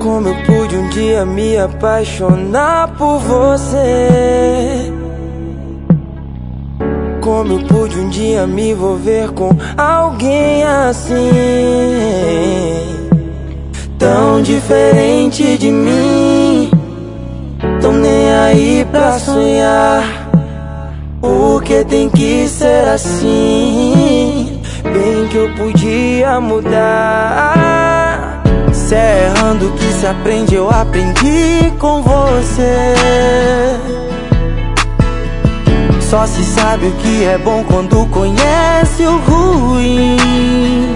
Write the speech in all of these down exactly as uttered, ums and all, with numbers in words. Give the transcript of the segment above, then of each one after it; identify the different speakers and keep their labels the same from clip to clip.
Speaker 1: Como eu pude um dia me apaixonar por você? Como eu pude um dia me envolver com alguém assim? Tão diferente de mim, tão nem aí pra sonhar. Por que tem que ser assim? Bem que eu podia mudar. Se é errando que se aprende, eu aprendi com você. Só se sabe o que é bom quando conhece o ruim.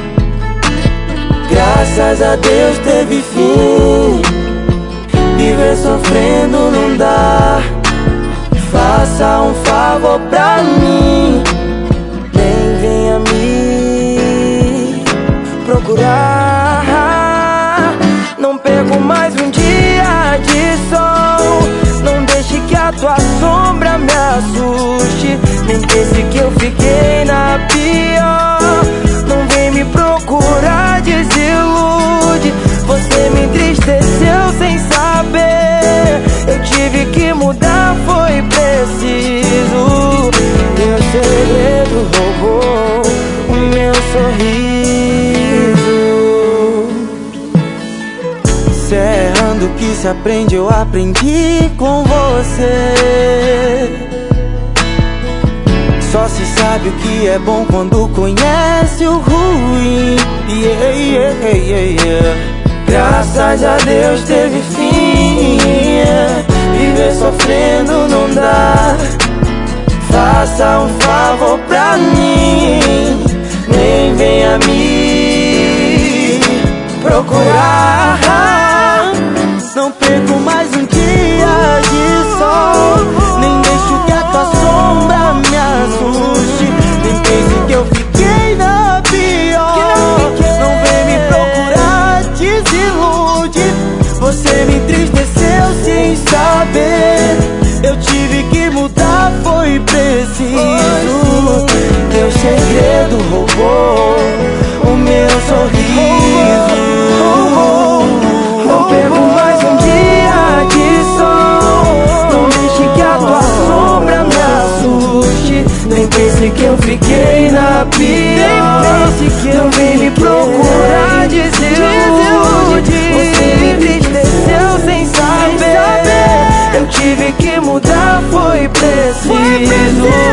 Speaker 1: Graças a Deus teve fim. Viver sofrendo não dá. Faça um favor pra mim, nem venha me procurar. Não perco mais um dia de sol. Não deixe que a tua sombra me assuste. Nem pense que eu fiquei na pior. Não vem me procurar, desilude. Você me entristeceu sem saber. Eu tive que mudar, foi preciso. Meu segredo roubou o meu sorriso. Se é errando que se aprende, eu aprendi com você. Só se sabe o que é bom quando conhece o ruim. Yeah, yeah, yeah, yeah. Graças a Deus teve fim. Viver sofrendo não dá. Faça um favor pra mim, nem venha me procurar. Não perco mais um dia de sol. Nem deixo que a tua sombra me assuste. Nem pense que eu fiquei na pior. Não vem me procurar, desilude. Você me entristeceu sem saber. Eu tive que mudar, foi preciso. Teu segredo roubou o meu sorriso. Não perco mais um dia de sol. Não deixe que a tua sombra me assuste. Nem pense que eu fiquei na pior. Não vem me procurar, desilude. Você me entristeceu sem saber. Eu tive que mudar, foi preciso.